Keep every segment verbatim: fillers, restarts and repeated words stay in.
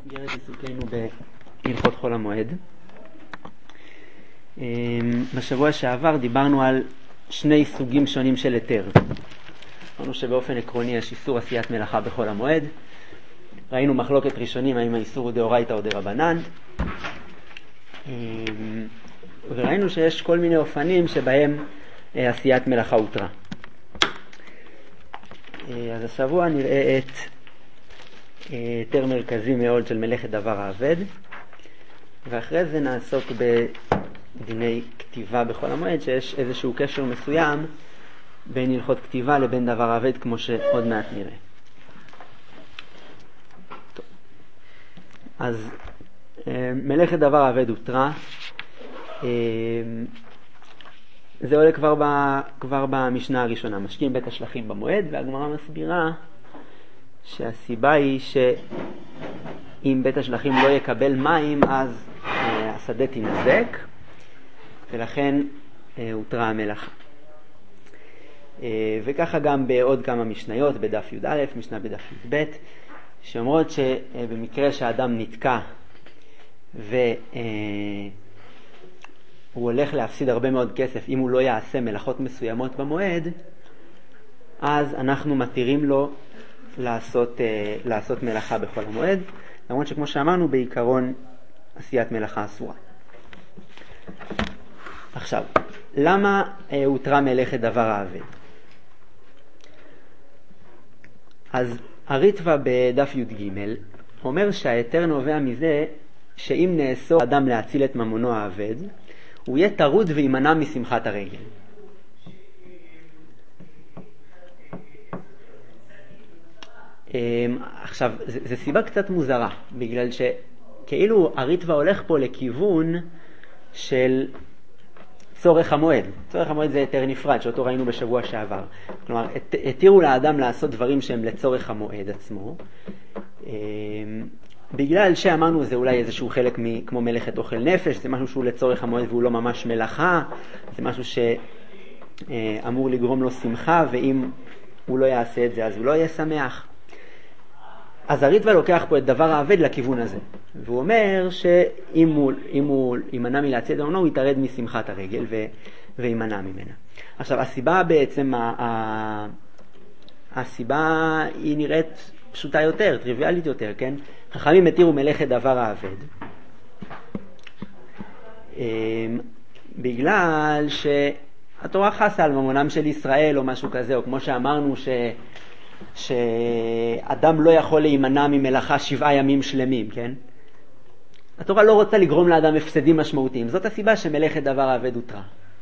במסגרת עיסוקנו בהלכות חול המועד. בשבוע שעבר דיברנו על שני סוגים שונים של היתר. אמרנו שבאופן עקרוני יש איסור עשיית מלאכה בחול המועד. ראינו מחלוקת ראשונים האם האיסור הוא דאורייתא או דרבנן. וראינו שיש כל מיני אופנים שבהם עשיית מלאכה הותרה. אז השבוע נראה את היתר מרכזי מאוד של מלאכת דבר העבד, ואחרי זה נעסוק בדיני כתיבה בחול המועד, שיש איזשהו קשר מסוים בין הלכות כתיבה לבין דבר העבד, כמו שעוד מעט נראה. טוב. אז מלאכת דבר העבד הותרה. זה עולה כבר, ב, כבר במשנה הראשונה, משקים בית השלכים במועד, והגמרא מסבירה שהסיבה היא שאם בית השלכים לא יקבל מים, אז אה, השדה תנזק, ולכן אה, הותרה המלאכה. אה, וככה גם בעוד כמה משניות, בדף י' א', משנה בדף י' ב', שאומרות שבמקרה שהאדם נתקע והוא הולך להפסיד הרבה מאוד כסף אם הוא לא יעשה מלאכות מסוימות במועד, אז אנחנו מתירים לו לעשות, לעשות מלאכה בכל המועד, למרות שכמו שאמרנו בעיקרון עשיית מלאכה אסורה. עכשיו, למה הותרה מלאכת דבר העבד? אז הריטב"א בדף י"ג אומר שההיתר נובע מזה שאם נאסור אדם להציל את ממונו העבד, הוא יהיה טרוד וימנע משמחת הרגל. עכשיו, זו סיבה קצת מוזרה, בגלל שכאילו הריטב"א הולך פה לכיוון של צורך המועד. צורך המועד זה היתר נפרד, שאותו ראינו בשבוע שעבר. כלומר, התירו לאדם לעשות דברים שהם לצורך המועד עצמו, בגלל שאמרנו זה אולי איזשהו חלק מ, כמו מלאכת אוכל נפש, זה משהו שהוא לצורך המועד והוא לא ממש מלאכה, זה משהו שאמור לגרום לו שמחה, ואם הוא לא יעשה את זה אז הוא לא יהיה שמח. אז הריטב"א לוקח פה את דבר העבד לכיוון הזה, והוא אומר שאם הוא, אם הוא יימנע מלהציל את ממונו, הוא יתרד משמחת הרגל ו, וימנע ממנה. עכשיו, הסיבה בעצם, ה, ה, הסיבה היא נראית פשוטה יותר, טריוויאלית יותר, כן? חכמים התירו מלאכת דבר העבד בגלל שהתורה חסה על ממונם של ישראל או משהו כזה, או כמו שאמרנו ש... שאדם לא יכול להימנע ממלאכה שבעה ימים שלמים, כן? התורה לא רוצה לגרום לאדם הפסדים משמעותיים, זאת הסיבה שמלאכת דבר העבד הותרה.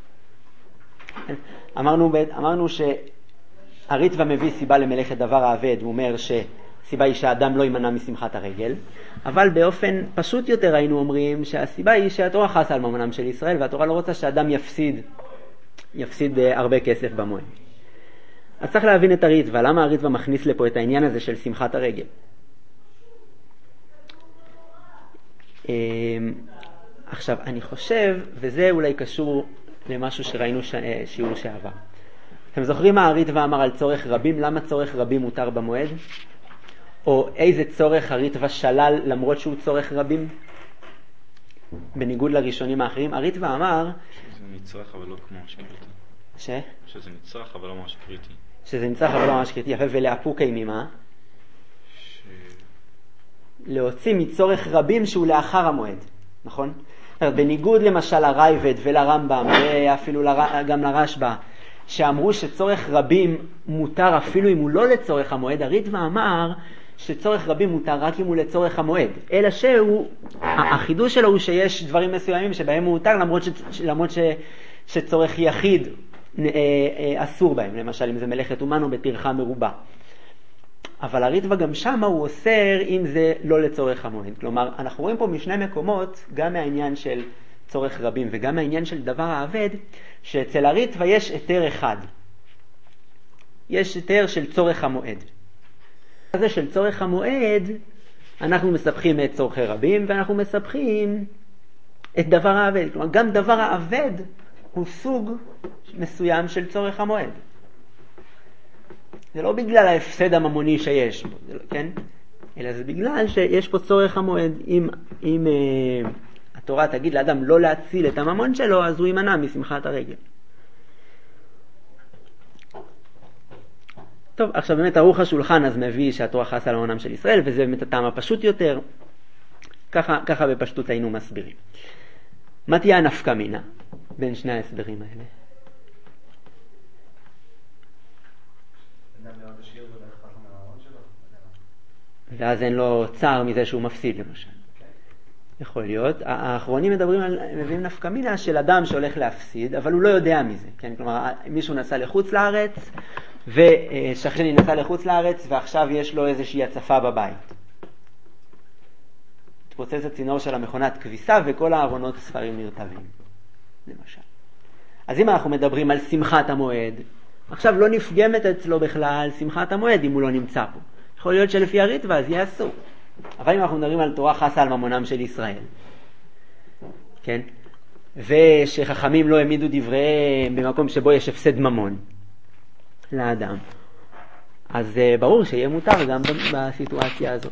אמרנו, אמרנו שהריטב"א מביא סיבה למלאכת דבר העבד, הוא אומר ש הסיבה היא שהאדם לא יימנע משמחת הרגל, אבל באופן פשוט יותר היינו אומרים שהסיבה היא שהתורה חסה על ממונם של ישראל, והתורה לא רוצה שהאדם יפסיד, יפסיד הרבה כסף במועד. אז צריך להבין את הריטב"א, למה הריטב"א מכניס לפה את העניין הזה של שמחת הרגל. עכשיו, אני חושב, וזה אולי קשור למשהו שראינו ש... שיעור שעבר. אתם זוכרים מה הריטב"א אמר על צורך רבים? למה צורך רבים מותר במועד? או איזה צורך הריטב"א שלל למרות שהוא צורך רבים? בניגוד לראשונים האחרים, הריטב"א אמר שזה מצרך אבל לא כמו ממש קריטי. ש? שזה מצרך אבל לא ממש קריטי. שזה מצרך אבל לא ממש קריטי. יפה, ולאפוקי ממה? ש... להוציא מצורך רבים שהוא לאחר המועד, נכון? בניגוד למשל לרייבד ולרמב"ם ואפילו לר... גם לרשב"א, שאמרו שצורך רבים מותר אפילו אם הוא לא לצורך המועד, הריטב"א אמר שצורך רבים מותר רק אם הוא לצורך המועד, אלא שהוא, החידוש שלו הוא שיש דברים מסוימים שבהם הוא מותר למרות, ש, למרות ש, שצורך יחיד אסור בהם, למשל אם זה מלאכת אומן או בטרחה מרובה. אבל הריטב"א גם שם הוא אוסר אם זה לא לצורך המועד. כלומר, אנחנו רואים פה משני מקומות, גם מהעניין של צורך רבים וגם מהעניין של דבר העבד, שאצל הריטב"א יש היתר אחד. יש היתר של צורך המועד. הזה של צורך המועד, אנחנו מספחים את צורכי רבים, ואנחנו מספחים את דבר העבד. כלומר, גם דבר העבד הוא סוג מסוים של צורך המועד. זה לא בגלל ההפסד הממוני שיש בו, כן? אלא זה בגלל שיש פה צורך המועד. אם, אם אה, התורה תגיד לאדם לא להציל את הממון שלו, אז הוא יימנע משמחת הרגל. טוב, עכשיו באמת ערוך השולחן אז מביא שהתורה חסה על ממונם של ישראל, וזה באמת הטעם הפשוט יותר. ככה, ככה בפשטות היינו מסבירים. מה תהיה הנפקא מינה בין שני ההסברים האלה? ואז אין לו צער מזה שהוא מפסיד למשל. יכול להיות. האחרונים מדברים על, מביאים נפקא מינה של אדם שהולך להפסיד, אבל הוא לא יודע מזה. כן? כלומר, מישהו נסע לחוץ לארץ, ושכני נסע לחוץ לארץ, ועכשיו יש לו איזושהי הצפה בבית. התפוצץ הצינור של המכונת כביסה, וכל הארונות ספרים נרטבים. למשל. אז אם אנחנו מדברים על שמחת המועד, עכשיו לא נפגמת אצלו בכלל שמחת המועד אם הוא לא נמצא פה. יכול להיות שלפי הריטב"א אז יעשו. אבל אם אנחנו מדברים על תורה חסה על ממונם של ישראל, כן? ושחכמים לא העמידו דבריהם במקום שבו יש הפסד ממון לאדם, אז ברור שיהיה מותר גם בסיטואציה הזאת.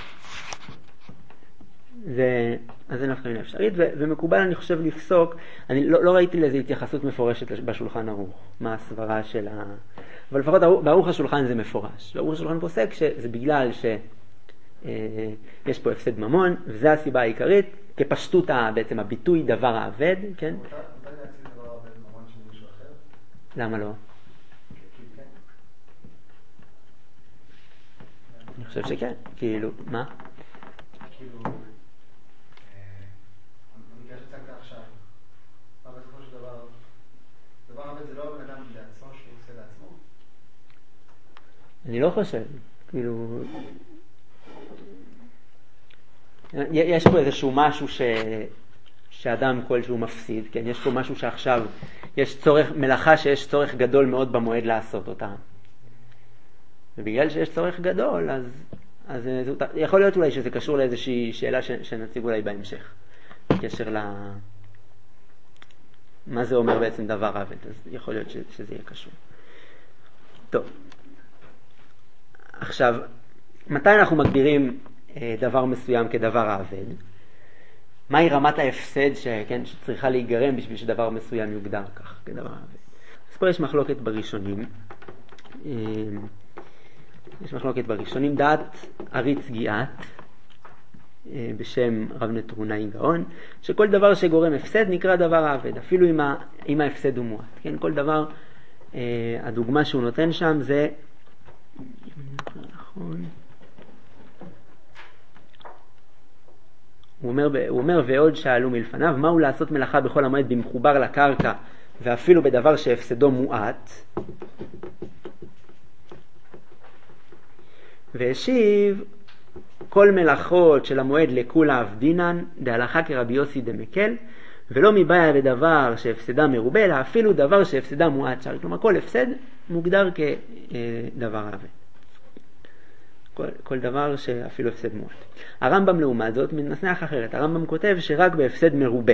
זה, אז זה נפקא מינה אפשרית, ו- ומקובל אני חושב לפסוק, אני לא, לא ראיתי לזה התייחסות מפורשת בשולחן ערוך, מה הסברה של ה... אבל לפחות בערוך השולחן זה מפורש. בערוך השולחן פוסק שזה בגלל שיש פה הפסד ממון, וזו הסיבה העיקרית, כפשטות בעצם הביטוי דבר העבד, כן? מותר להציל דבר העבד ממון של מישהו אחר? למה לא? אני חושב שכן, כאילו, מה? כאילו, המקרה שצגת עכשיו, מה בסופו של דבר, דבר העבד זה לא הבן אדם לעצמו שהוא עושה לעצמו? אני לא חושב, כאילו, יש פה איזשהו משהו ש... שאדם כלשהו מפסיד, כן? יש פה משהו שעכשיו, יש צורך, מלאכה שיש צורך גדול מאוד במועד לעשות אותה. ובגלל שיש צורך גדול, אז, אז יכול להיות אולי שזה קשור לאיזושהי שאלה ש... שנציג אולי בהמשך, בקשר ל... מה זה אומר בעצם דבר עבד, אז יכול להיות ש... שזה יהיה קשור. טוב. עכשיו, מתי אנחנו מגדירים אה, דבר מסוים כדבר העבד? מהי רמת ההפסד ש... כן, שצריכה להיגרם בשביל שדבר מסוים יוגדר כך כדבר העבד? אז פה יש מחלוקת בראשונים. אה, יש מחלוקת בראשונים, דעת אריץ גיאת, אה, בשם רב נטרונאי גאון, שכל דבר שגורם הפסד נקרא דבר העבד, אפילו אם, ה... אם ההפסד הוא מועט. כן, כל דבר, אה, הדוגמה שהוא נותן שם זה... נכון. הוא אומר, הוא אומר ועוד שאלו מלפניו, מהו לעשות מלאכה בכל המועד במחובר לקרקע ואפילו בדבר שהפסדו מועט? והשיב, כל מלאכות של המועד לכולה אבדינן דהלכה כרבי יוסי דמקל, ולא מבעיה בדבר שהפסדה מרובה, אלא אפילו דבר שהפסדה מועט שר. כלומר, כל הפסד מוגדר כדבר עבד. כל, כל דבר שאפילו הפסד מועט. הרמב"ם לעומת זאת מנסח אחרת. הרמב"ם כותב שרק בהפסד מרובה.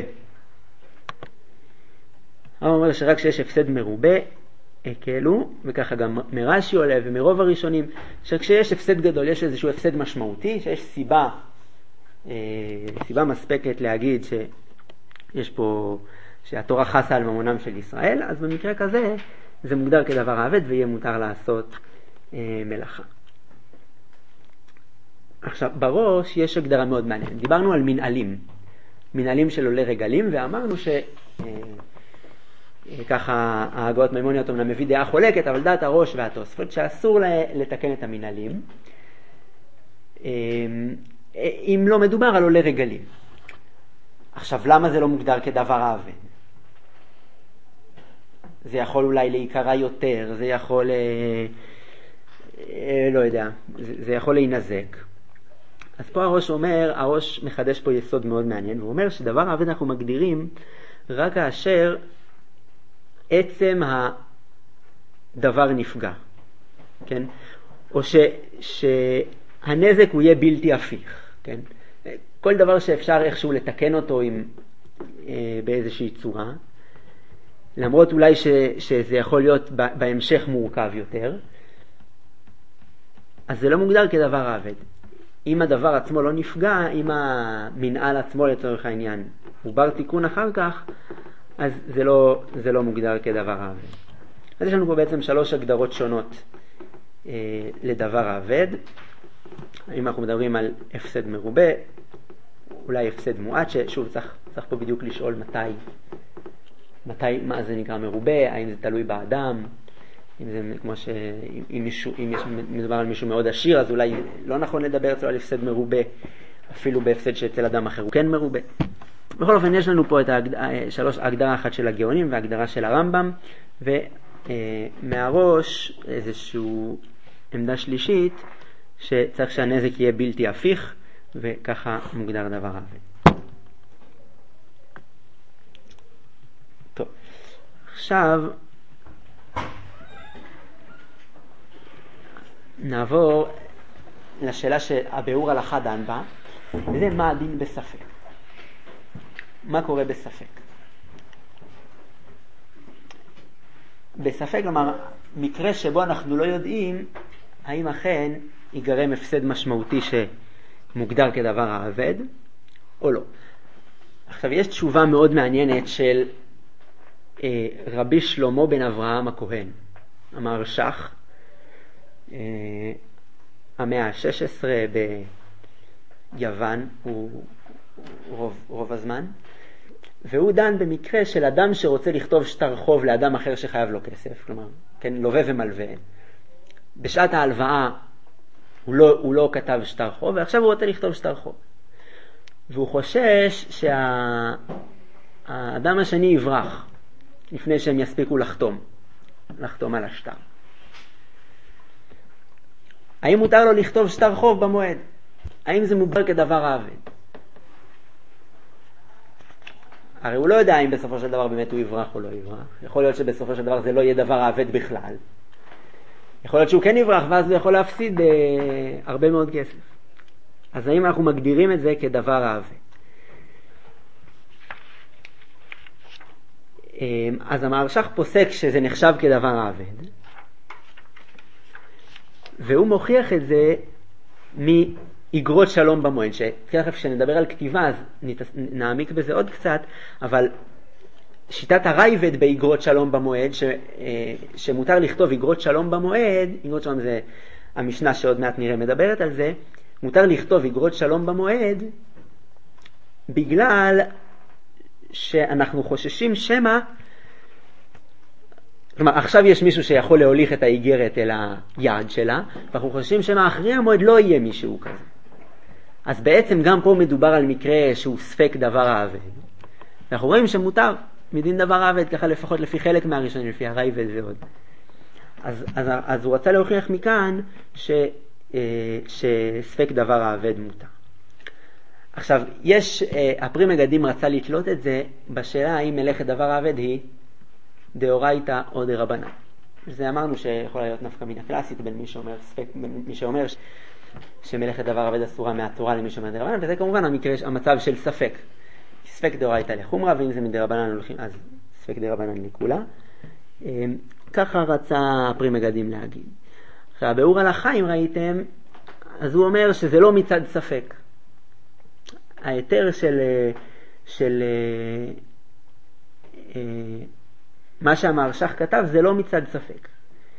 הרמב"ם אומר שרק שיש הפסד מרובה, הקלו, וככה גם מרש"י עולה ומרוב הראשונים, שכשיש הפסד גדול, יש איזשהו הפסד משמעותי, שיש סיבה, אה, סיבה מספקת להגיד שיש פה, שהתורה חסה על ממונם של ישראל, אז במקרה כזה זה מוגדר כדבר עבד ויהיה מותר לעשות אה, מלאכה. עכשיו, בראש יש הגדרה מאוד מעניינת. דיברנו על מנהלים, מנהלים של עולי רגלים, ואמרנו ש... ככה ההגות מימוניות אומנם מביא דעה חולקת, אבל דעת הראש והתוספות שאסור לתקן את המנהלים אם לא מדובר על עולי רגלים. עכשיו, למה זה לא מוגדר כדבר עבד? זה יכול אולי להיקרא יותר, זה יכול, לא יודע, זה יכול להינזק. אז פה הראש אומר, הראש מחדש פה יסוד מאוד מעניין, והוא אומר שדבר עבד אנחנו מגדירים רק כאשר עצם הדבר נפגע, כן? או ש, שהנזק הוא יהיה בלתי הפיך, כן? כל דבר שאפשר איכשהו לתקן אותו עם, אה, באיזושהי צורה, למרות אולי ש, שזה יכול להיות בהמשך מורכב יותר, אז זה לא מוגדר כדבר עבד. אם הדבר עצמו לא נפגע, אם המנהל עצמו לצורך העניין הוא בר תיקון אחר כך, אז זה לא, זה לא מוגדר כדבר האבד. אז יש לנו פה בעצם שלוש הגדרות שונות אה, לדבר האבד. אם אנחנו מדברים על הפסד מרובה, אולי הפסד מועט, ששוב צריך, צריך פה בדיוק לשאול מתי, מתי, מה זה נקרא מרובה, האם זה תלוי באדם, אם זה כמו ש... אם, מישהו, אם יש מדובר על מישהו מאוד עשיר, אז אולי לא נכון לדבר אצלו על הפסד מרובה, אפילו בהפסד שאצל אדם אחר הוא כן מרובה. בכל אופן יש לנו פה את ההגד... שלוש, הגדרה אחת של הגאונים והגדרה של הרמב"ם, ומהראש איזושהי עמדה שלישית שצריך שהנזק יהיה בלתי הפיך, וככה מוגדר דבר האבד. טוב, עכשיו נעבור לשאלה שהביאור הלכה דן בה, וזה מה הדין בספק. מה קורה בספק? בספק, כלומר, מקרה שבו אנחנו לא יודעים האם אכן ייגרם הפסד משמעותי שמוגדר כדבר האבד או לא. עכשיו, יש תשובה מאוד מעניינת של אה, רבי שלמה בן אברהם הכהן, המהרש"ח, אה, המאה ה-שש עשרה ביוון, הוא רוב, רוב הזמן, והוא דן במקרה של אדם שרוצה לכתוב שטר חוב לאדם אחר שחייב לו כסף, כלומר, כן, לווה ומלווה. בשעת ההלוואה הוא לא, הוא לא כתב שטר חוב, ועכשיו הוא רוצה לכתוב שטר חוב. והוא חושש שהאדם השני יברח לפני שהם יספיקו לחתום, לחתום על השטר. האם מותר לו לכתוב שטר חוב במועד? האם זה מוגדר כדבר האבד? הרי הוא לא יודע אם בסופו של דבר באמת הוא יברח או לא יברח. יכול להיות שבסופו של דבר זה לא יהיה דבר האבד בכלל. יכול להיות שהוא כן יברח ואז הוא יכול להפסיד אה, הרבה מאוד כסף. אז האם אנחנו מגדירים את זה כדבר האבד? אה, אז המהרש"ח פוסק שזה נחשב כדבר האבד. והוא מוכיח את זה מאגרות שלום במועד, שתכף כשנדבר על כתיבה אז נעמיק בזה עוד קצת, אבל שיטת הרייבד באגרות שלום במועד, ש, שמותר לכתוב אגרות שלום במועד, אגרות שלום זה המשנה שעוד מעט נראה מדברת על זה, מותר לכתוב אגרות שלום במועד, בגלל שאנחנו חוששים שמה, כלומר, עכשיו יש מישהו שיכול להוליך את האיגרת אל היעד שלה, ואנחנו חושבים שמה אחרי המועד לא יהיה מישהו כזה. אז בעצם גם פה מדובר על מקרה שהוא ספק דבר האבד. אנחנו רואים שמותר מדין דבר האבד, ככה לפחות לפי חלק מהראשונים, לפי הרייבד ועוד. אז, אז, אז הוא רצה להוכיח מכאן ש, שספק דבר האבד מותר. עכשיו, יש, הפרי מגדים רצה לתלות את זה בשאלה האם מלאכת דבר האבד היא דאורייתא או דרבנן. זה אמרנו שיכולה להיות נפקא מינה קלאסית בין מי שאומר ספק, בין מי שאומר ש... שמלאכת דבר האבד אסורה מהתורה למי שאומר דרבנן, וזה כמובן המקרה, המצב של ספק. ספק דאורייתא לחומרא, ואם זה מדרבנן הולכים, אז ספק דרבנן לכולה. ככה רצה הפרי מגדים להגיד. עכשיו, באור הלכה, אם ראיתם, אז הוא אומר שזה לא מצד ספק. היתר של, של מה שהמהרש"ח כתב זה לא מצד ספק.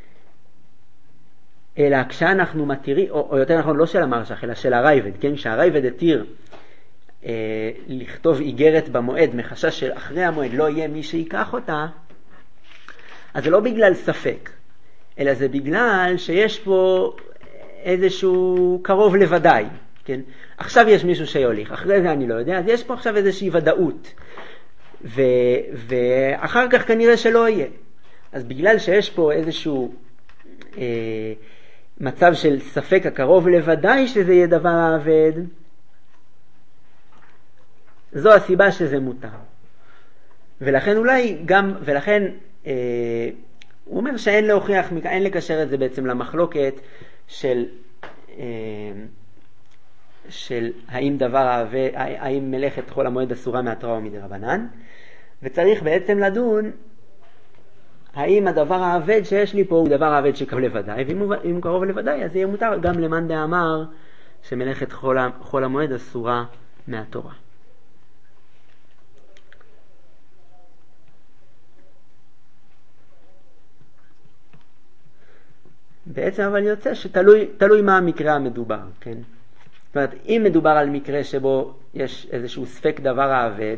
אלא כשאנחנו מתירים, או, או יותר נכון לא של המהרש"ח, אלא של הרייבד, כן? כשהרייבד התיר אה, לכתוב איגרת במועד, מחשש של אחרי המועד לא יהיה מי שיקח אותה, אז זה לא בגלל ספק, אלא זה בגלל שיש פה איזשהו קרוב לוודאי, כן? עכשיו יש מישהו שיוליך, אחרי זה אני לא יודע, אז יש פה עכשיו איזושהי ודאות, ו, ואחר כך כנראה שלא יהיה. אז בגלל שיש פה איזשהו אה, מצב של ספק הקרוב לוודאי שזה יהיה דבר האבד, זו הסיבה שזה מותר. ולכן אולי גם, ולכן אה, הוא אומר שאין להוכיח, אין לקשר את זה בעצם למחלוקת של אה, של האם דבר האבד, האם מלאכת חול המועד אסורה מהתורה או מדרבנן, וצריך בעצם לדון האם הדבר האבד שיש לי פה הוא דבר האבד שקרוב לוודאי, ואם הוא, הוא קרוב לוודאי אז יהיה מותר גם למאן דאמר שמלאכת חול, חול המועד אסורה מהתורה. בעצם אבל יוצא שתלוי תלוי מה המקרה המדובר, כן? זאת אומרת, אם מדובר על מקרה שבו יש איזשהו ספק דבר האבד,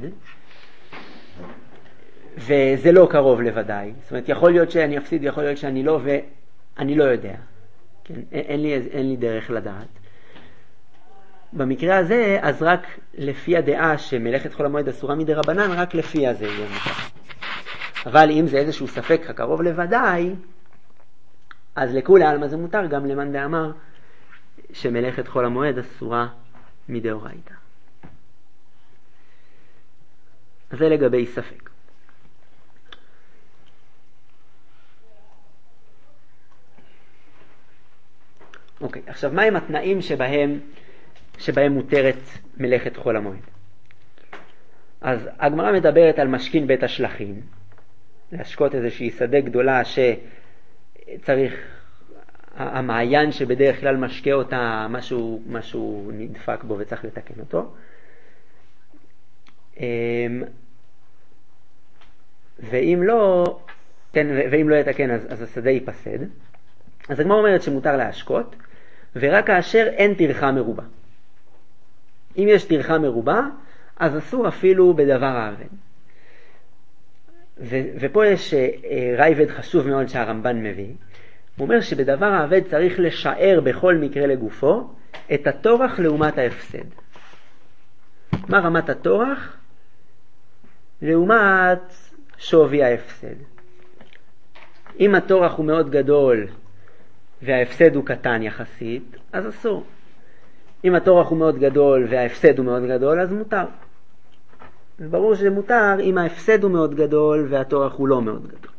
וזה לא קרוב לוודאי, זאת אומרת, יכול להיות שאני אפסיד, יכול להיות שאני לא, ואני לא יודע, כן? אין, אין לי, אין לי דרך לדעת. במקרה הזה, אז רק לפי הדעה שמלאכת חול המועד אסורה מדי רבנן, רק לפי הזה יהיה מותר. אבל אם זה איזשהו ספק הקרוב לוודאי, אז לכולי עלמא זה מותר, גם למאן דאמר שמלאכת חול המועד אסורה מדאורייתא. אז זה לגבי ספק. אוקיי, עכשיו מה הם התנאים שבהם, שבהם מותרת מלאכת חול המועד? אז הגמרא מדברת על משכין בית השלכים, להשקות איזושהי שדה גדולה שצריך, המעיין שבדרך כלל משקה אותה, משהו, משהו נדפק בו וצריך לתקן אותו. ואם לא, ואם לא יתקן אז, אז השדה ייפסד. אז הגמרא אומרת שמותר להשקות, ורק כאשר אין טרחה מרובה. אם יש טרחה מרובה, אז אסור אפילו בדבר האבן. ו- ופה יש רייבד חשוב מאוד שהרמב"ן מביא. הוא אומר שבדבר האבד צריך לשער בכל מקרה לגופו את התורח לעומת ההפסד. מה רמת התורח? לעומת שווי ההפסד. אם התורח הוא מאוד גדול וההפסד הוא קטן יחסית, אז אסור. אם התורח הוא מאוד גדול וההפסד הוא מאוד גדול, אז מותר. זה ברור שזה מותר אם ההפסד הוא מאוד גדול והתורח הוא לא מאוד גדול.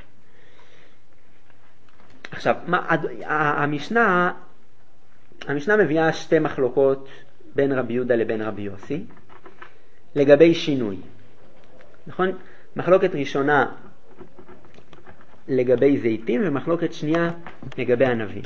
עכשיו, מה, המשנה, המשנה מביאה שתי מחלוקות בין רבי יהודה לבין רבי יוסי לגבי שינוי. נכון? מחלוקת ראשונה לגבי זיתים ומחלוקת שנייה לגבי ענבים.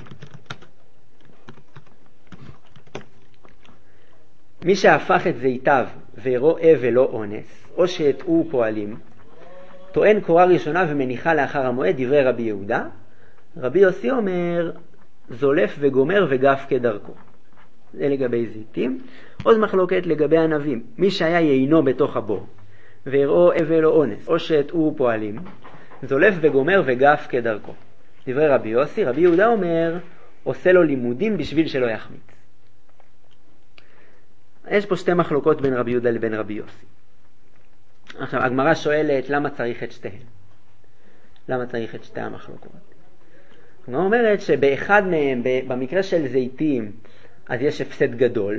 מי שהפך את זיתיו ורואה ולא אונס, או שהטעו פועלים, טוען קורה ראשונה ומניחה לאחר המועד דברי רבי יהודה. רבי יוסי אומר זולף וגומר וגף כדרכו. זה לגבי זיתים. עוד מחלוקת לגבי ענבים. מי שהיה יינו בתוך הבור והראו אבל או אונס, או שהטעו פועלים, זולף וגומר וגף כדרכו. דברי רבי יוסי. רבי יהודה אומר עושה לו לימודים בשביל שלא יחמיץ. יש פה שתי מחלוקות בין רבי יהודה לבין רבי יוסי. עכשיו, הגמרא שואלת למה צריך את שתיהן? למה צריך את שתי המחלוקות? הגמרא אומרת שבאחד מהם, במקרה של זיתים, אז יש הפסד גדול,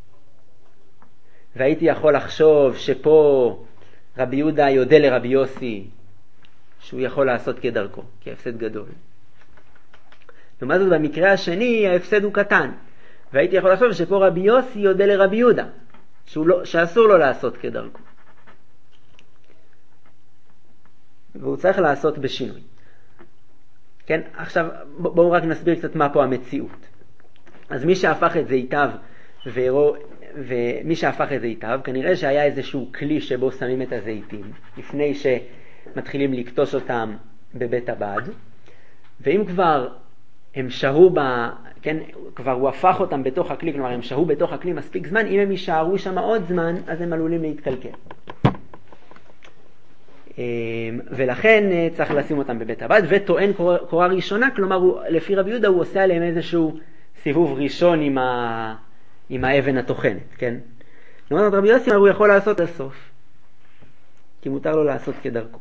והייתי יכול לחשוב שפה רבי יהודה יודע לרבי יוסי שהוא יכול לעשות כדרכו, כי ההפסד גדול. ומה זאת במקרה השני, ההפסד הוא קטן. והייתי יכול לחשוב שפה רבי יוסי יודע לרבי יהודה, לא, שאסור לו לעשות כדרכו. והוא צריך לעשות בשינוי. כן? עכשיו בואו רק נסביר קצת מה פה המציאות. אז מי שהפך את זיתיו והראו, ומי שהפך את זיתיו, כנראה שהיה איזשהו כלי שבו שמים את הזיתים, לפני שמתחילים לקטוש אותם בבית הבד, ואם כבר הם שהו ב... כן, כבר הוא הפך אותם בתוך הכלי, כלומר הם שהו בתוך הכלי מספיק זמן, אם הם יישארו שם עוד זמן, אז הם עלולים להתקלקל. ולכן צריך לשים אותם בבית הבד, וטוען קורה ראשונה, כלומר הוא, לפי רבי יהודה הוא עושה עליהם איזשהו סיבוב ראשון עם, ה... עם האבן התוכנת, כן? לעומת רבי יוסי הוא יכול לעשות לסוף, כי מותר לו לעשות כדרכו.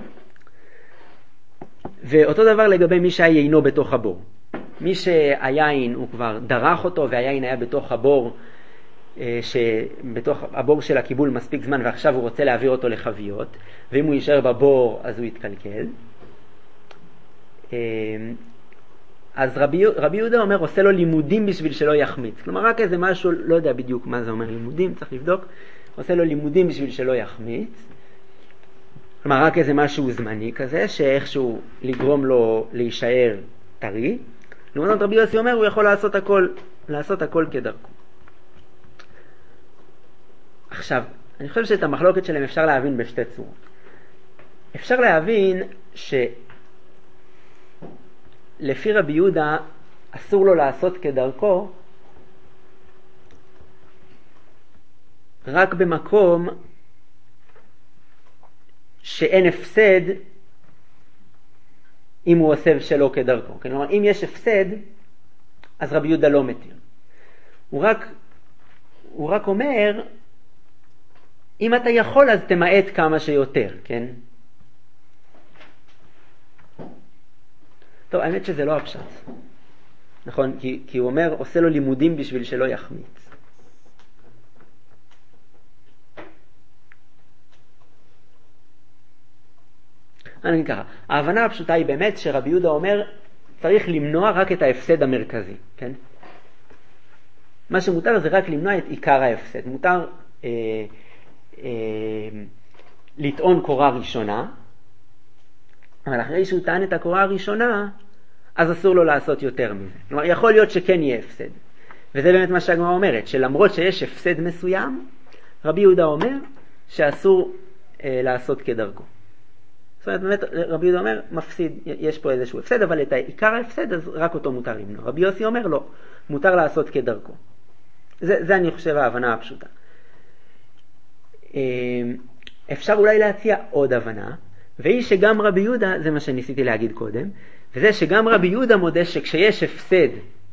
ואותו דבר לגבי מי שהיה יינו בתוך הבור. מי שהיין הוא כבר דרך אותו והיין היה בתוך הבור, שבתוך הבור של הקיבול מספיק זמן ועכשיו הוא רוצה להעביר אותו לחביות, ואם הוא יישאר בבור אז הוא יתקלקל. אז רבי, רבי יהודה אומר עושה לו לימודים בשביל שלא יחמיץ. כלומר רק איזה משהו, לא יודע בדיוק מה זה אומר לימודים, צריך לבדוק. עושה לו לימודים בשביל שלא יחמיץ. כלומר רק איזה משהו זמני כזה, שאיכשהו לגרום לו להישאר טרי. לעומת רבי יוסי אומר הוא יכול לעשות הכל, לעשות הכל כדרכו. עכשיו, אני חושב שאת המחלוקת שלהם אפשר להבין בשתי צורות. אפשר להבין שלפי רבי יהודה אסור לו לעשות כדרכו רק במקום שאין הפסד אם הוא עושה שלא כדרכו. כלומר, אם יש הפסד, אז רבי יהודה לא מתיר. הוא רק, הוא רק אומר, אם אתה יכול אז תמעט כמה שיותר, כן? טוב, האמת שזה לא הפשט. נכון? כי, כי הוא אומר, עושה לו לימודים בשביל שלא יחמיץ. אני אגיד ככה, ההבנה הפשוטה היא באמת שרבי יהודה אומר, צריך למנוע רק את ההפסד המרכזי, כן? מה שמותר זה רק למנוע את עיקר ההפסד. מותר אה, אה, לטעון קורה ראשונה, אבל אחרי שהוא טען את הקורה הראשונה, אז אסור לו לעשות יותר מזה. כלומר, יכול להיות שכן יהיה הפסד. וזה באמת מה שהגמרא אומרת, שלמרות שיש הפסד מסוים, רבי יהודה אומר שאסור אה, לעשות כדרכו. זאת אומרת, באמת, רבי יהודה אומר, מפסיד, יש פה איזשהו הפסד, אבל את עיקר ההפסד, אז רק אותו מותר למנוע. רבי יוסי אומר, לא, מותר לעשות כדרכו. זה, זה אני חושב ההבנה הפשוטה. אפשר אולי להציע עוד הבנה, והיא שגם רבי יהודה, זה מה שניסיתי להגיד קודם, וזה שגם רבי יהודה מודה שכשיש הפסד,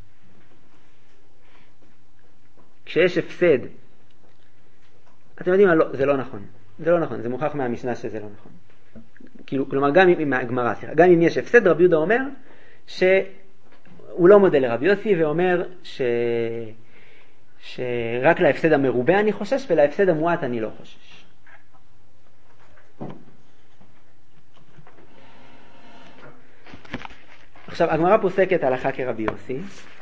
כשיש הפסד, אתם יודעים מה, לא, זה לא נכון. זה לא נכון, זה מוכח מהמשנה שזה לא נכון. כאילו, כלומר, גם אם, הגמרא, גם אם יש הפסד, רבי יהודה אומר שהוא לא מודה לרבי יוסי, ואומר ש... שרק להפסד המרובה אני חושש, ולהפסד המועט אני לא חושש. עכשיו, הגמרא פוסקת הלכה כרבי יוסי.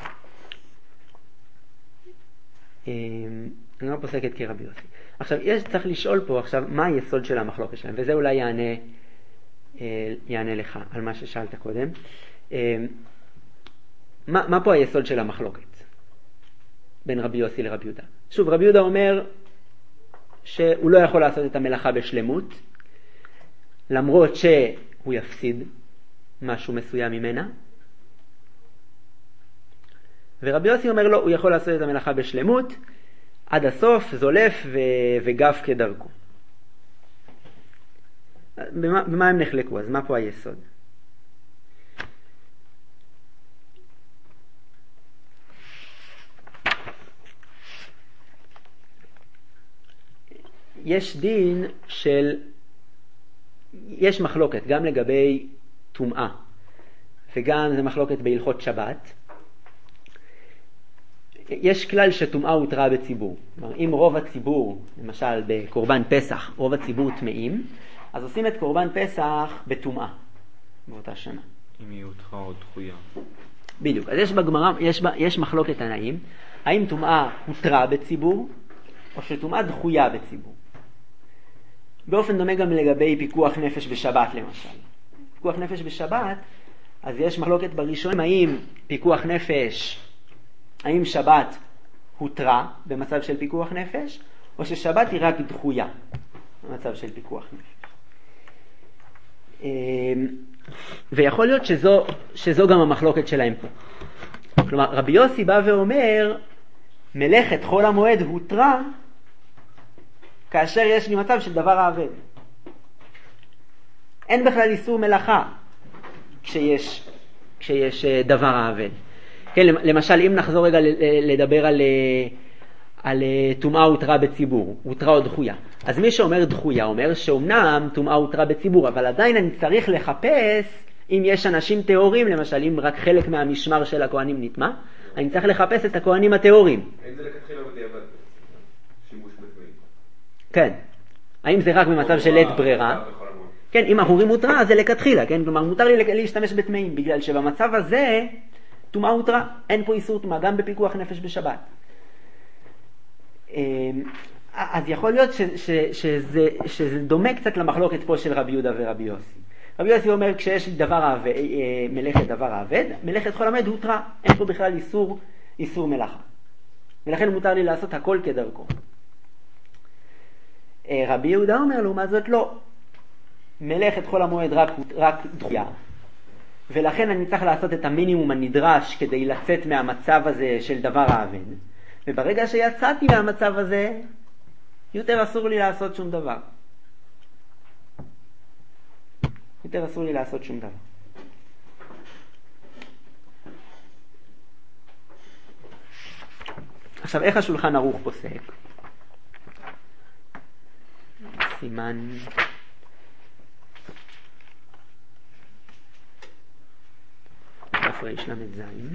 הגמרא פוסקת כרבי יוסי. עכשיו, יש, צריך לשאול פה עכשיו, מה היסוד של המחלוקת שלהם, וזה אולי יענה, יענה לך על מה ששאלת קודם. מה, מה פה היסוד של המחלוקת בין רבי יוסי לרבי יהודה? שוב, רבי יהודה אומר שהוא לא יכול לעשות את המלאכה בשלמות, למרות שהוא יפסיד משהו מסוים ממנה. ורבי יוסי אומר לו, הוא יכול לעשות את המלאכה בשלמות, עד הסוף, זולף ו... וגף כדרכו. במה, במה הם נחלקו? אז מה פה היסוד? יש דין של, יש מחלוקת גם לגבי טומאה, וגם זה מחלוקת בהלכות שבת. יש כלל שטומאה הותרה בציבור. כלומר, אם רוב הציבור, למשל בקורבן פסח, רוב הציבור טמאים, אז עושים את קורבן פסח בטומאה באותה שנה. אם היא הותרה או דחויה. בדיוק. אז יש בגמרא, יש, יש מחלוקת תנאים, האם טומאה הותרה בציבור, או שטומאה דחויה בציבור. באופן דומה גם לגבי פיקוח נפש בשבת למשל. פיקוח נפש בשבת, אז יש מחלוקת בראשונים, האם פיקוח נפש, האם שבת הותרה במצב של פיקוח נפש, או ששבת היא רק דחויה במצב של פיקוח נפש. ויכול להיות שזו, שזו גם המחלוקת שלהם פה. כלומר, רבי יוסי בא ואומר, מלאכת חול המועד הותרה, כאשר יש לי מצב של דבר העבד. אין בכלל איסור מלאכה כשיש, כשיש דבר העבד. כן, למשל, אם נחזור רגע לדבר על, על טומאה הותרה בציבור, הותרה או דחויה. אז מי שאומר דחויה אומר שאומנם טומאה הותרה בציבור, אבל עדיין אני צריך לחפש אם יש אנשים תיאורים, למשל, אם רק חלק מהמשמר של הכהנים נטמא, אני צריך לחפש את הכהנים התיאורים. האם זה לכתחילה בדיעבד? שימוש בטמאים. כן. האם זה רק במצב של עת ברירה? כן, אם ההורים הותרה, זה לכתחילה, כן? כלומר, מותר לי להשתמש בטמאים, בגלל שבמצב הזה טומאה הותרה, אין פה איסור טומאה, גם בפיקוח נפש בשבת. אז יכול להיות ש, ש, שזה, שזה דומה קצת למחלוקת פה של רבי יהודה ורבי יוסי. רבי יוסי אומר, כשיש דבר העבד, מלאכת דבר העבד, מלאכת חול המועד הותרה, אין פה בכלל איסור, איסור מלאכה. ולכן מותר לי לעשות הכל כדרכו. רבי יהודה אומר לעומת זאת לא. מלאכת חול המועד רק, רק דחויה. ולכן אני צריך לעשות את המינימום הנדרש כדי לצאת מהמצב הזה של דבר האבן. וברגע שיצאתי מהמצב הזה, יותר אסור לי לעשות שום דבר. יותר אסור לי לעשות שום דבר. עכשיו, איך השולחן ערוך פוסק? סימן... דף ריש למד זין.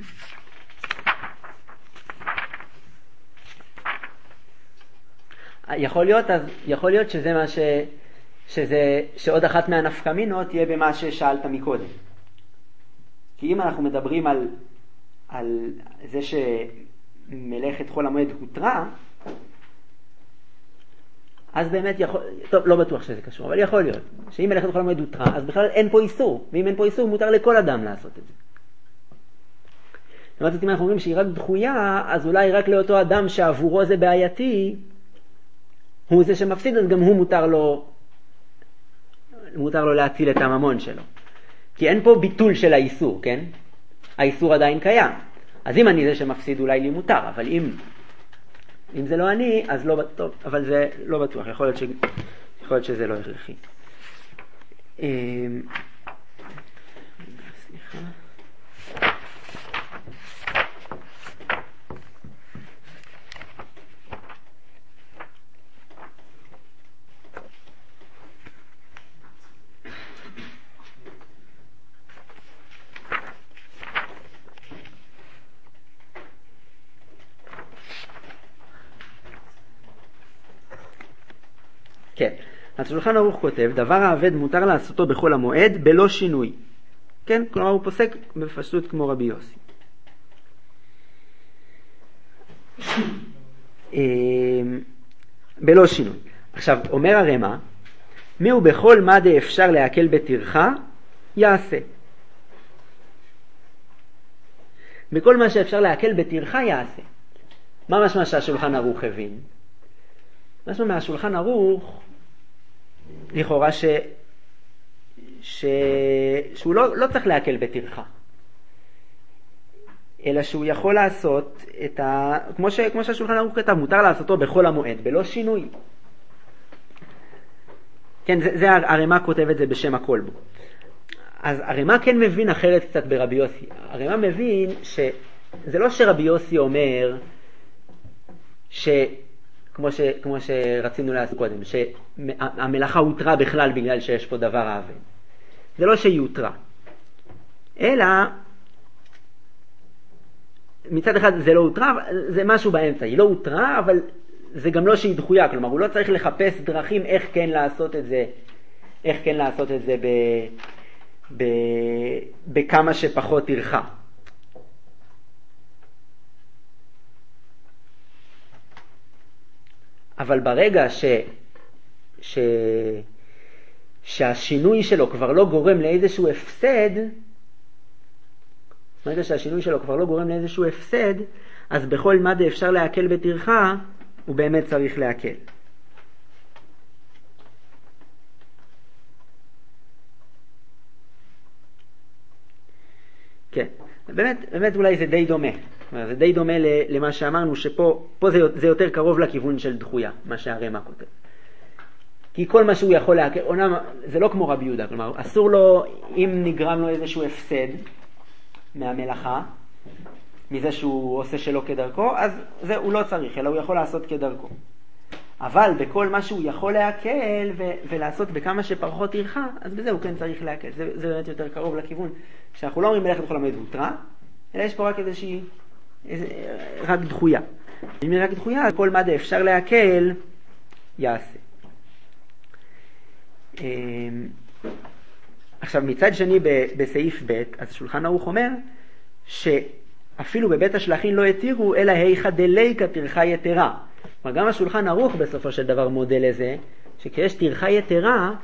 יכול להיות, אז יכול להיות שזה מה ש... שזה, שעוד אחת מהנפקמינות תהיה במה ששאלת מקודם. כי אם אנחנו מדברים על, על זה שמלאכת חול המועד הותרה, אז באמת יכול, טוב, לא בטוח שזה קשור, אבל יכול להיות שאם מלאכת חול המועד הותרה, אז בכלל אין פה איסור, ואם אין פה איסור, מותר לכל אדם לעשות את זה. זאת אומרת, אם אנחנו אומרים שהיא רק דחויה, אז אולי רק לאותו אדם שעבורו זה בעייתי, הוא זה שמפסיד, אז גם הוא מותר לו, מותר לו להציל את הממון שלו. כי אין פה ביטול של האיסור, כן? האיסור עדיין קיים. אז אם אני זה שמפסיד, אולי לי מותר, אבל אם, אם זה לא אני, אז לא בטוח, אבל זה לא בטוח, יכול להיות, ש... יכול להיות שזה לא הכרחי. סליחה. כן, אז שולחן ערוך כותב, דבר העבד מותר לעשותו בכל המועד בלא שינוי. כן, כלומר הוא פוסק בפשטות כמו רבי יוסי. בלא שינוי. עכשיו, אומר הרמ"א, מהו בכל מה דאפשר להקל בטרחה, יעשה. בכל מה שאפשר להקל בטרחה, יעשה. מה משמע שהשולחן ערוך הבין? משמע מהשולחן ערוך, לכאורה ש... ש... שהוא לא, לא צריך להקל בטרחה. אלא שהוא יכול לעשות את ה... כמו, ש... כמו שהשולחן ערוך כתב, מותר לעשותו בכל המועד, בלא שינוי. כן, זה, זה הרמ"א כותב את זה בשם הכל בו. אז הרמ"א כן מבין אחרת קצת ברבי יוסי. הרמ"א מבין שזה לא שרבי יוסי אומר ש... כמו, ש... כמו שרצינו לעשות קודם, שהמלאכה הותרה בכלל בגלל שיש פה דבר האבן. זה לא שהיא הותרה. אלא, מצד אחד זה לא הותרה, זה משהו באמצע. היא לא הותרה, אבל זה גם לא שהיא דחויה. כלומר, הוא לא צריך לחפש דרכים איך כן לעשות את זה, איך כן לעשות את זה ב... ב... בכמה שפחות טרחה. אבל ברגע ש... ש... שהשינוי שלו כבר לא גורם לאיזשהו הפסד, ברגע שהשינוי שלו כבר לא גורם לאיזשהו הפסד, אז בכל מה אפשר להקל בטרחה, הוא באמת צריך להקל. כן, באמת, באמת אולי זה די דומה. זה די דומה למה שאמרנו, שפה פה זה, זה יותר קרוב לכיוון של דחויה, מה שהרמ"א כותב. כי כל מה שהוא יכול להקל, זה לא כמו רבי יהודה, כלומר, אסור לו, אם נגרם לו איזשהו הפסד מהמלאכה, מזה שהוא עושה שלא כדרכו, אז זה הוא לא צריך, אלא הוא יכול לעשות כדרכו. אבל בכל מה שהוא יכול להקל ו- ולעשות בכמה שפחות טרחה, אז בזה הוא כן צריך להקל. זה, זה באמת יותר קרוב לכיוון, שאנחנו לא אומרים מלאכת בכל המועד הותרה, אלא יש פה רק איזושהי, איז, רק דחויה. אם היא רק דחויה, כל מה אפשר להקל, יעשה. עכשיו, מצד שני, ב- בסעיף ב', אז שולחן ערוך אומר, שאפילו בבית השלחין לא התירו, אלא היכא דליקא טרחה יתרה. כלומר, גם השולחן ערוך בסופו של דבר מודה לזה, שכשיש טרחה יתרה,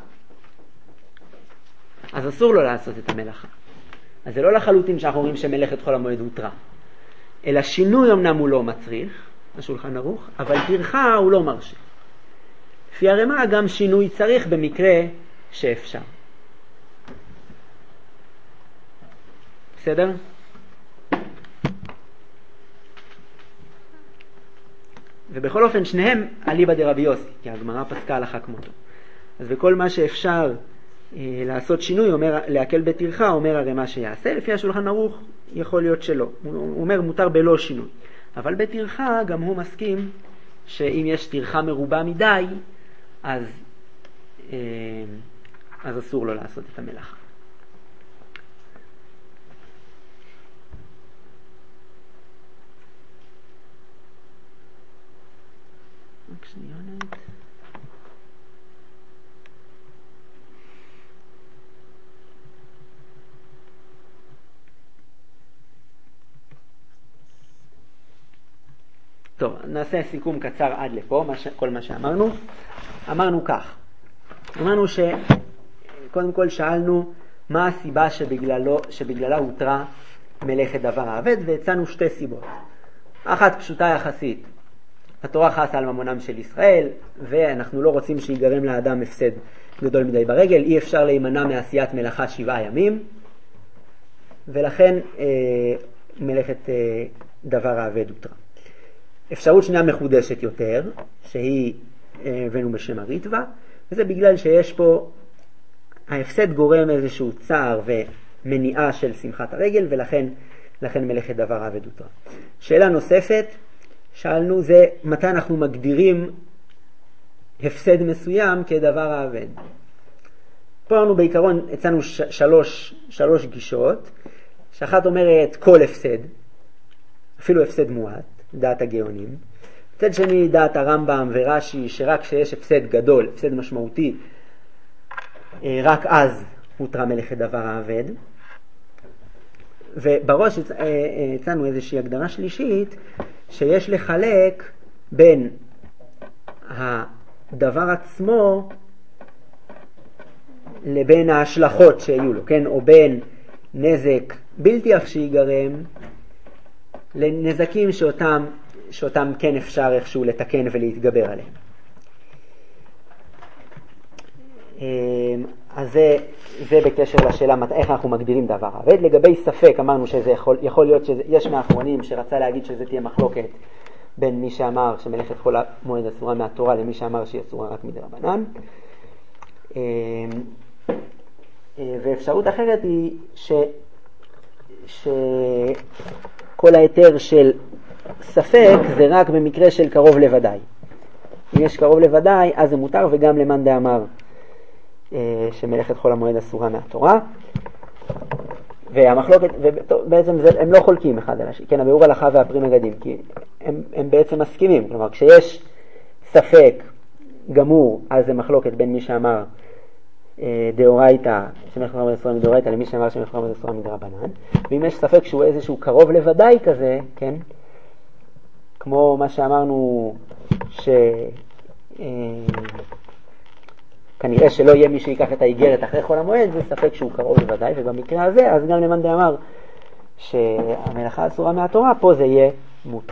אז אסור לו לעשות את המלאכה. אז זה לא לחלוטין שאנחנו אומרים שמלאכת חול המועד הותרה, אלא שינוי אמנם הוא לא מצריך, השולחן ערוך, אבל טרחה הוא לא מרשה. לפי הרמה גם שינוי צריך במקרה שאפשר. בסדר? ובכל אופן שניהם אליבא דרבי יוסי, כי הגמרא פסקה הלכה כמותו. אז בכל מה שאפשר אה, לעשות שינוי, אומר, להקל בטרחה, אומר הרי מה שיעשה, לפי השולחן ערוך יכול להיות שלא. הוא אומר מותר בלא שינוי. אבל בטרחה גם הוא מסכים שאם יש טרחה מרובה מדי, אז, אה, אז אסור לו לעשות את המלאכה. רק שניונת. טוב, נעשה סיכום קצר עד לפה, מה ש... כל מה שאמרנו. אמרנו כך, אמרנו שקודם כל שאלנו מה הסיבה שבגללו, שבגללה הותרה מלאכת דבר העבד, והצענו שתי סיבות. אחת פשוטה יחסית, התורה חסה על ממונם של ישראל, ואנחנו לא רוצים שיגרם לאדם הפסד גדול מדי ברגל, אי אפשר להימנע מעשיית מלאכה שבעה ימים, ולכן אה, מלאכת אה, דבר העבד הותרה. אפשרות שנייה מחודשת יותר, שהיא הבאנו בשם הריטווה, וזה בגלל שיש פה, ההפסד גורם איזשהו צער ומניעה של שמחת הרגל, ולכן לכן מלאכת דבר העבד הותרה. שאלה נוספת, שאלנו זה מתי אנחנו מגדירים הפסד מסוים כדבר העבד. פה אנחנו בעיקרון הצענו ש- שלוש, שלוש גישות, שאחת אומרת כל הפסד, אפילו הפסד מועט, דעת הגאונים. מצד שני דעת הרמב"ם ורש"י, שרק כשיש הפסד גדול, הפסד משמעותי, רק אז הותרה מלאכת דבר העבד. ובראש הצענו איזושהי הגדרה שלישית, שיש לחלק בין הדבר עצמו לבין ההשלכות שיהיו לו, כן? או בין נזק בלתי אף שיגרם לנזקים שאותם, שאותם כן אפשר איכשהו לתקן ולהתגבר עליהם. אז זה, זה בקשר לשאלה איך אנחנו מגדירים דבר עבד. לגבי ספק אמרנו שזה יכול, יכול להיות שיש מהאחרונים שרצה להגיד שזה תהיה מחלוקת בין מי שאמר שמלאכת חול המועד אסורה מהתורה למי שאמר שהיא אסורה רק מדרבנן. ואפשרות אחרת היא ש, שכל היתר של ספק זה רק במקרה של קרוב לוודאי. אם יש קרוב לוודאי אז זה מותר, וגם למאן דאמר שמלאכת חול המועד אסורה מהתורה. והמחלוקת, ובעצם זה, הם לא חולקים אחד על השני, כן, הביאור הלכה והפרי מגדים, כי הם, הם בעצם מסכימים. כלומר, כשיש ספק גמור, אז זה מחלוקת בין מי שאמר אה, דאורייתא, שמלאכת חול המועד אסורה מדאורייתא, למי שאמר שמלאכת חול המועד אסורה מדרבנן. ואם יש ספק שהוא איזשהו קרוב לוודאי כזה, כן, כמו מה שאמרנו ש... אה, כנראה שלא יהיה מי שיקח את האיגרת אחרי חול המועד, זה ספק שהוא קרוב לוודאי, ובמקרה הזה, אז גם למאן דאמר שהמלאכה אסורה מהתורה, פה זה יהיה מותר.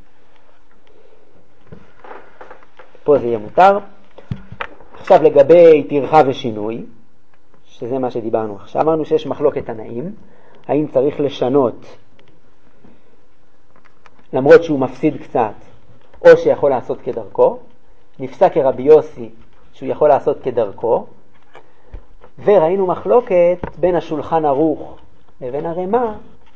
פה זה יהיה מותר. עכשיו לגבי טרחה ושינוי, שזה מה שדיברנו עכשיו, אמרנו שיש מחלוקת תנאים, האם צריך לשנות, למרות שהוא מפסיד קצת, או שיכול לעשות כדרכו. נפסק כרבי יוסי, שהוא יכול לעשות כדרכו, וראינו מחלוקת בין השולחן ערוך לבין הרמ"א,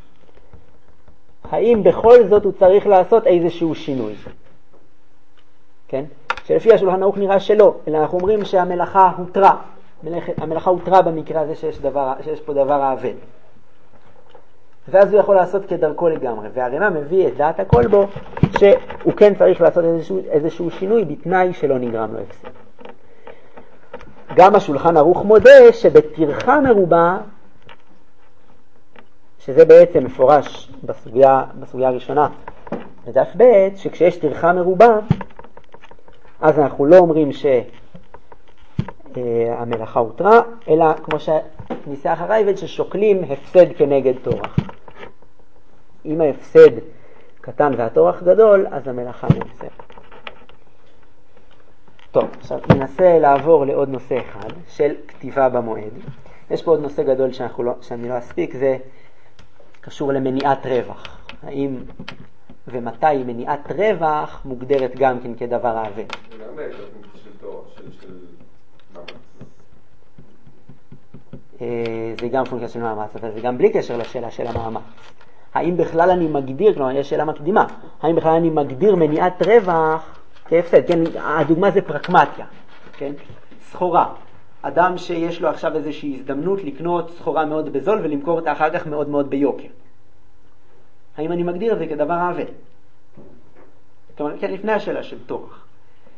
האם בכל זאת הוא צריך לעשות איזשהו שינוי, כן? שלפי השולחן ערוך נראה שלא, אלא אנחנו אומרים שהמלאכה הותרה, המלאכה הותרה במקרה הזה שיש, דבר, שיש פה דבר העבד, ואז הוא יכול לעשות כדרכו לגמרי. והרמ"א מביא את דעת הכל בו שהוא כן צריך לעשות איזשהו, איזשהו שינוי בתנאי שלא נגרם לו הפסד. גם השולחן ערוך מודה שבטרחה מרובה, שזה בעצם מפורש בסוגיה, בסוגיה הראשונה בדף ב', שכשיש טרחה מרובה אז אנחנו לא אומרים שהמלאכה הותרה, אלא כמו שניסח הרייבד, ששוקלים הפסד כנגד תורח. אם ההפסד קטן והתורח גדול, אז המלאכה נפסדת. טוב, עכשיו ננסה לעבור לעוד נושא אחד של כתיבה במועד. יש פה עוד נושא גדול שאנחנו לא, שאני לא אספיק, זה קשור למניעת רווח. האם ומתי מניעת רווח מוגדרת גם כן כדבר העוול? זה גם בעצם של תור, של מאמץ. זה גם פונקציה של מאמץ, אבל זה גם בלי קשר לשאלה של המאמץ. האם בכלל אני מגדיר, כלומר יש שאלה מקדימה, האם בכלל אני מגדיר מניעת רווח כהפסד? כן, הדוגמה זה פרקמטיה, כן? סחורה. אדם שיש לו עכשיו איזושהי הזדמנות לקנות סחורה מאוד בזול ולמכור אותה אחר כך מאוד מאוד ביוקר. האם אני מגדיר את זה כדבר העוול? כלומר, כן, לפני השאלה של תורך.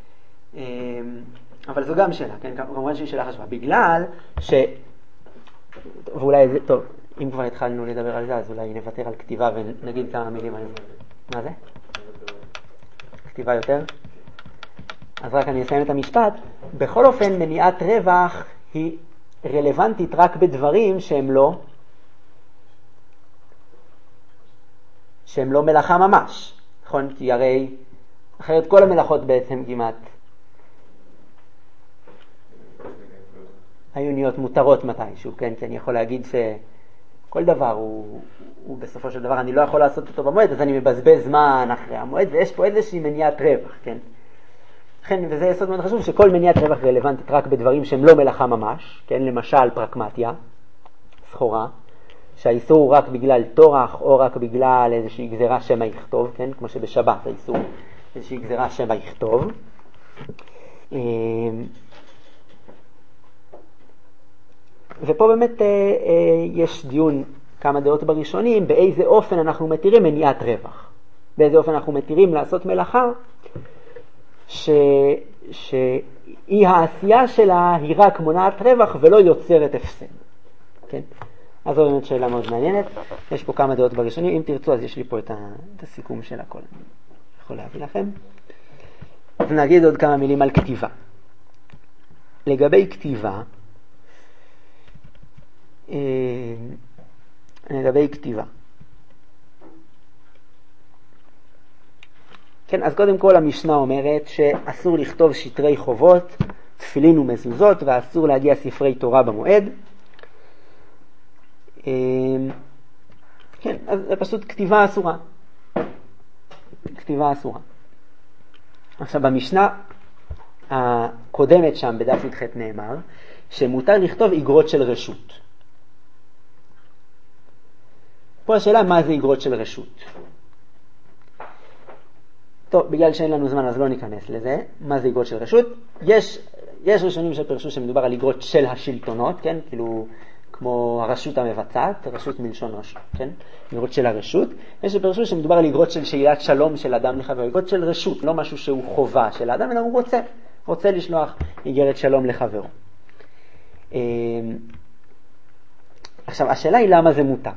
אבל זו גם שאלה, כן? כמובן שהיא שאלה חשובה. בגלל ש... ואולי זה, טוב, אם כבר התחלנו לדבר על זה, אז אולי נוותר על כתיבה ונגיד כמה מילים על זה. מה זה? כתיבה יותר? אז רק אני אסיים את המשפט. בכל אופן, מניעת רווח היא רלוונטית רק בדברים שהם לא, שהם לא מלאכה ממש. נכון? כי הרי אחרת כל המלאכות בעצם כמעט היו נהיות מותרות מתישהו, כן? כי אני יכול להגיד שכל דבר הוא, הוא בסופו של דבר, אני לא יכול לעשות אותו במועד, אז אני מבזבז זמן אחרי המועד, ויש פה איזושהי מניעת רווח, כן? לכן, וזה יסוד מאוד חשוב, שכל מניעת רווח רלוונטית רק בדברים שהם לא מלאכה ממש, כן? למשל פרקמטיה, סחורה, שהאיסור הוא רק בגלל תורח, או רק בגלל איזושהי גזירה שמא יכתוב, כן? כמו שבשבת האיסור, איזושהי גזירה שמא יכתוב. ופה באמת אה, אה, יש דיון, כמה דעות בראשונים, באיזה אופן אנחנו מתירים מניעת רווח. באיזה אופן אנחנו מתירים לעשות מלאכה, ש... שאי העשייה שלה היא רק מונעת רווח ולא יוצרת הפסד. כן? אז זו באמת שאלה מאוד מעניינת. יש פה כמה דעות בראשונים. אם תרצו, אז יש לי פה את, ה... את הסיכום של הכל. אני יכול להביא לכם. אז נגיד עוד כמה מילים על כתיבה. לגבי כתיבה, לגבי כתיבה. כן, אז קודם כל המשנה אומרת שאסור לכתוב שטרי חובות, תפילין ומזוזות, ואסור להגיע ספרי תורה במועד. כן, אז זה פשוט כתיבה אסורה. כתיבה אסורה. עכשיו במשנה הקודמת שם בדף י"ח נאמר שמותר לכתוב איגרות של רשות. פה השאלה מה זה איגרות של רשות. טוב, בגלל שאין לנו זמן אז לא ניכנס לזה. מה זה איגרות של רשות? יש, יש ראשונים שפרשו שמדובר על איגרות של השלטונות, כן? כאילו כמו הרשות המבצעת, רשות מלשון רשות, כן? איגרות של הרשות. יש שפרשו שמדובר על איגרות של שאלת שלום של אדם לחברו, איגרות של רשות, לא משהו שהוא חובה של האדם, אלא הוא רוצה, רוצה לשלוח איגרת שלום לחברו. עכשיו, השאלה היא למה זה מותר.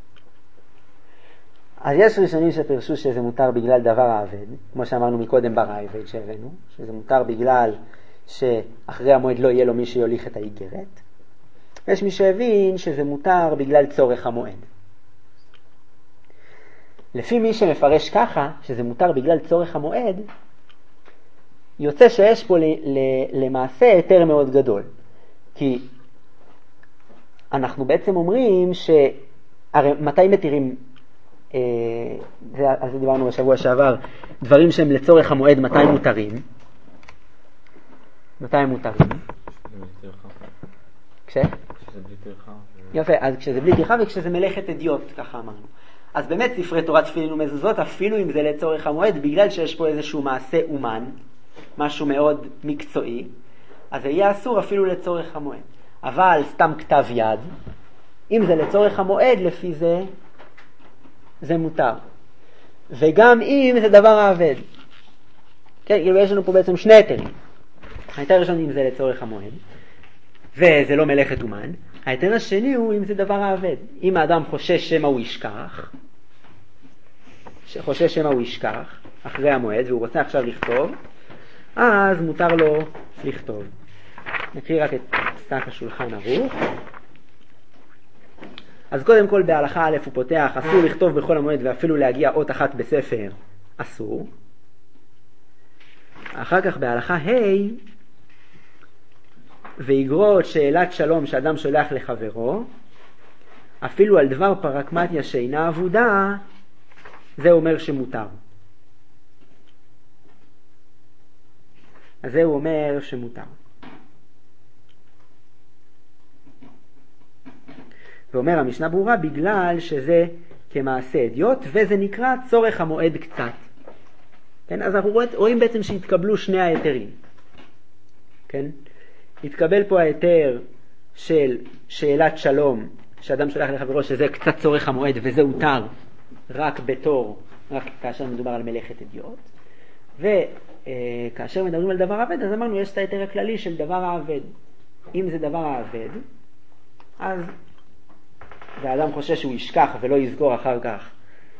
אז יש ראשונים שפרשו שזה מותר בגלל דבר העבד, כמו שאמרנו מקודם ברייבד שהבאנו, שזה מותר בגלל שאחרי המועד לא יהיה לו מי שיוליך את האיגרת. יש מי שהבין שזה מותר בגלל צורך המועד. לפי מי שמפרש ככה, שזה מותר בגלל צורך המועד, יוצא שיש פה ל- ל- למעשה יותר מאוד גדול. כי אנחנו בעצם אומרים שהרי מתי מתירים, אה, זה, על זה דיברנו בשבוע שעבר, דברים שהם לצורך המועד, מתי מותרים? מתי הם מותרים? כש? כשזה בלי טרחה. יפה, אז כשזה בלי טרחה וכשזה מלאכת אדיוט, ככה אמרנו. אז באמת ספרי תורה, תפילין ומזוזות, אפילו אם זה לצורך המועד, בגלל שיש פה איזשהו מעשה אומן, משהו מאוד מקצועי, אז זה יהיה אסור אפילו לצורך המועד. אבל סתם כתב יד, אם זה לצורך המועד, לפי זה, זה מותר. וגם אם זה דבר העבד. כן, כאילו יש לנו פה בעצם שני היתרים. ההיתר הראשון אם זה לצורך המועד, וזה לא מלאכת אומן. ההיתר השני הוא אם זה דבר העבד. אם האדם חושש שמה הוא ישכח, חושש שמה הוא ישכח אחרי המועד, והוא רוצה עכשיו לכתוב, אז מותר לו לכתוב. נקריא רק את שק השולחן ערוך. אז קודם כל בהלכה א' הוא פותח, אסור לכתוב בכל המועד ואפילו להגיע אות אחת בספר, אסור. אחר כך בהלכה ה' ויגרות שאלת שלום שאדם שולח לחברו, אפילו על דבר פרקמטיה שאינה עבודה, זה אומר שמותר. אז זה הוא אומר שמותר. ואומר המשנה ברורה, בגלל שזה כמעשה אדיוט, וזה נקרא צורך המועד קצת. כן? אז אנחנו רואים בעצם שהתקבלו שני ההיתרים. כן? התקבל פה ההיתר של שאלת שלום, שאדם שולח לחברו, שזה קצת צורך המועד, וזה הותר רק בתור, רק כאשר מדובר על מלאכת אדיוט. וכאשר מדברים על דבר העבד, אז אמרנו, יש את ההיתר הכללי של דבר העבד. אם זה דבר העבד, אז והאדם חושש שהוא ישכח ולא יזכור אחר כך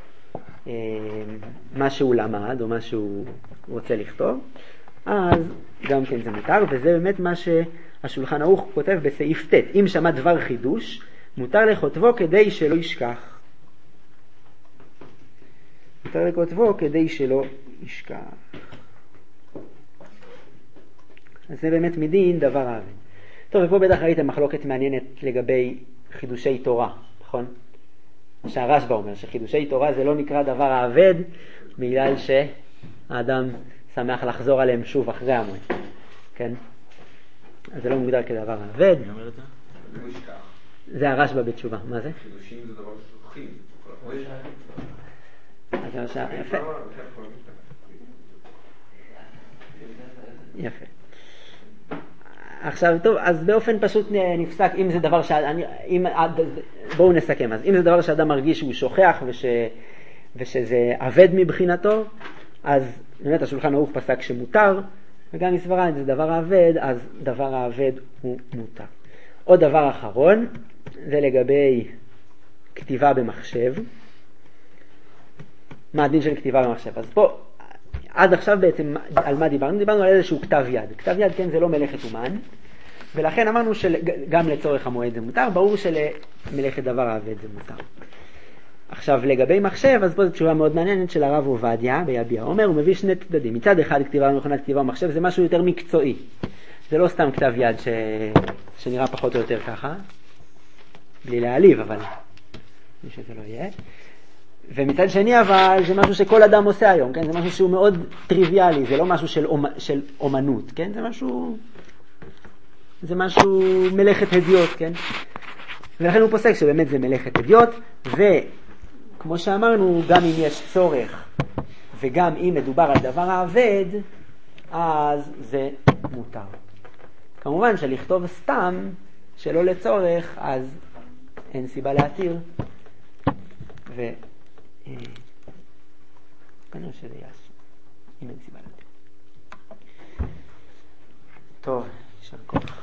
מה שהוא למד או מה שהוא רוצה לכתוב, אז גם כן זה מותר, וזה באמת מה שהשולחן ערוך כותב בסעיף ט', אם שמע דבר חידוש, מותר לכותבו כדי שלא ישכח. מותר לכותבו כדי שלא ישכח. אז זה באמת מדין דבר העבד. טוב, ופה בטח ראיתם מחלוקת מעניינת לגבי חידושי תורה, נכון? מה שהרשב"א אומר, שחידושי תורה זה לא נקרא דבר העבד, בגלל שהאדם שמח לחזור עליהם שוב אחרי המועד, כן? אז זה לא מוגדר כדבר העבד. מי אומר את זה? זה משכח. זה הרשב"א בתשובה, מה זה? חידושים זה דבר ששוכחים. אז זה משהו, יפה. יפה. עכשיו, טוב, אז באופן פשוט נפסק, אם זה דבר שאני, אם, בואו נסכם, אז אם זה דבר שאדם מרגיש שהוא שוכח וש, ושזה עבד מבחינתו, אז באמת השולחן ערוך פסק שמותר, וגם מסברה אם זה דבר העבד, אז דבר העבד הוא מותר. עוד דבר אחרון, זה לגבי כתיבה במחשב. מה הדין של כתיבה במחשב? אז פה, עד עכשיו בעצם על מה דיברנו? דיברנו על איזשהו כתב יד. כתב יד, כן, זה לא מלאכת אומן, ולכן אמרנו שגם לצורך המועד זה מותר, ברור שלמלאכת דבר העבד זה מותר. עכשיו לגבי מחשב, אז פה זו תשובה מאוד מעניינת של הרב עובדיה ביביע עומר, הוא מביא שני צדדים. מצד אחד כתיבה במכונת כתיבה במחשב זה משהו יותר מקצועי, זה לא סתם כתב יד ש... שנראה פחות או יותר ככה, בלי להעליב, אבל מי שזה לא יהיה. ומצד שני אבל זה משהו שכל אדם עושה היום, כן? זה משהו שהוא מאוד טריוויאלי, זה לא משהו של, אומ... של אומנות, כן? זה משהו, זה משהו מלאכת הדיוט, כן? ולכן הוא פוסק שבאמת זה מלאכת הדיוט, וכמו שאמרנו, גם אם יש צורך וגם אם מדובר על דבר העבד, אז זה מותר. כמובן שלכתוב סתם שלא לצורך, אז אין סיבה להתיר, ו... כנראה שזה יעשו, אם אין סיבה להתיר. טוב, יישר כוח.